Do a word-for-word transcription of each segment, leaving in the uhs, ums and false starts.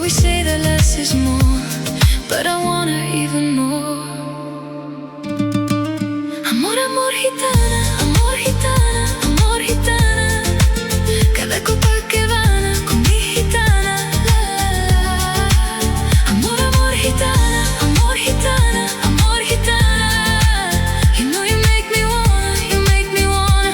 We say that less is more, but I want her even more. Amor, amor gitana, amor gitana, amor gitana. Cada copa que gana con mi gitana, la, la, la. Amor, amor gitana, amor gitana, amor gitana. You know you make me wanna, you make me wanna.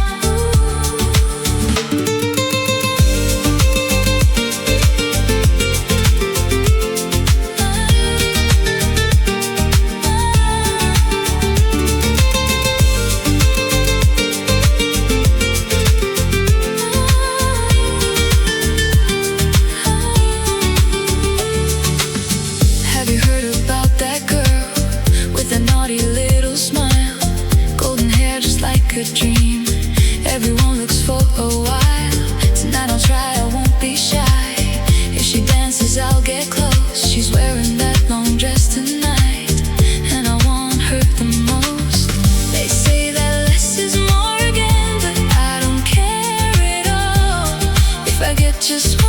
Have you heard about that girl with a naughty little smile? Golden hair just like a dream. Everyone looks for a while. Tonight I'll try, I won't be shy. If she dances, I'll get close. She's wearing that long dress tonight, and I want her the most. They say that less is more again, but I don't care at all. If I get just